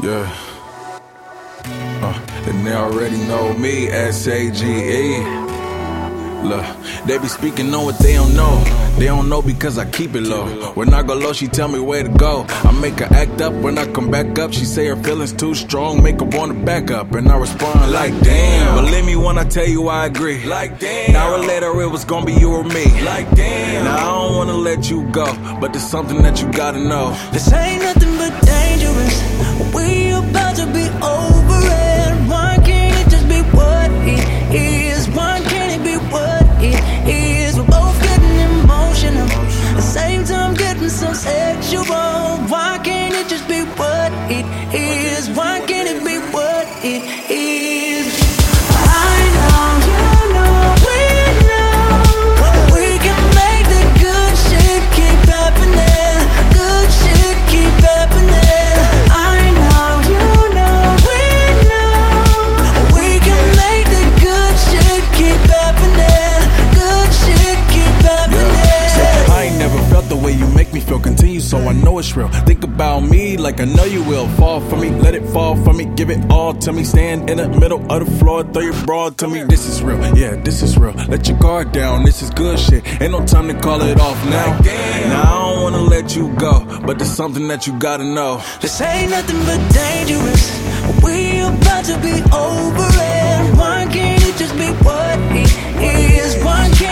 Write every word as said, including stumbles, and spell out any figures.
Yeah. Uh, and they already know me, S A G E. Look, they be speaking on what they don't know. They don't know because I keep it low. When I go low, she tell me where to go. I make her act up. When I come back up, she say her feelings too strong, make her wanna back up. And I respond like damn. Believe me when I tell you I agree. Like damn. An hour later it was gonna be you or me. Like damn. Now I don't wanna let you go, but there's something that you gotta know. This ain't nothing but dangerous. We about to be over it. Why can't it just be what it is? Why can't it be what it is? We're both getting emotional, at the same time getting so sexual. Why can't it just be what it is? Why can't it be what it is? I know, you know, we know we can make the good shit keep happening. Good shit keep happening. I know, you know, we know we can make the good shit keep happening. Good shit keep happening. Yeah. I ain't never felt the way you make me feel. Continue so I know it's real. Think about me like I know you will. Fall for me, let it fall for me. Give it all to me. Stand in the middle of the floor, throw your broad to me. This is real, yeah, this is real. Let your guard down, this is good shit. Ain't no time to call it off now. Now I don't wanna let you go, but there's something that you gotta know. This ain't nothing but dangerous. We about to be over it. Why can't it just be what it is? Why can't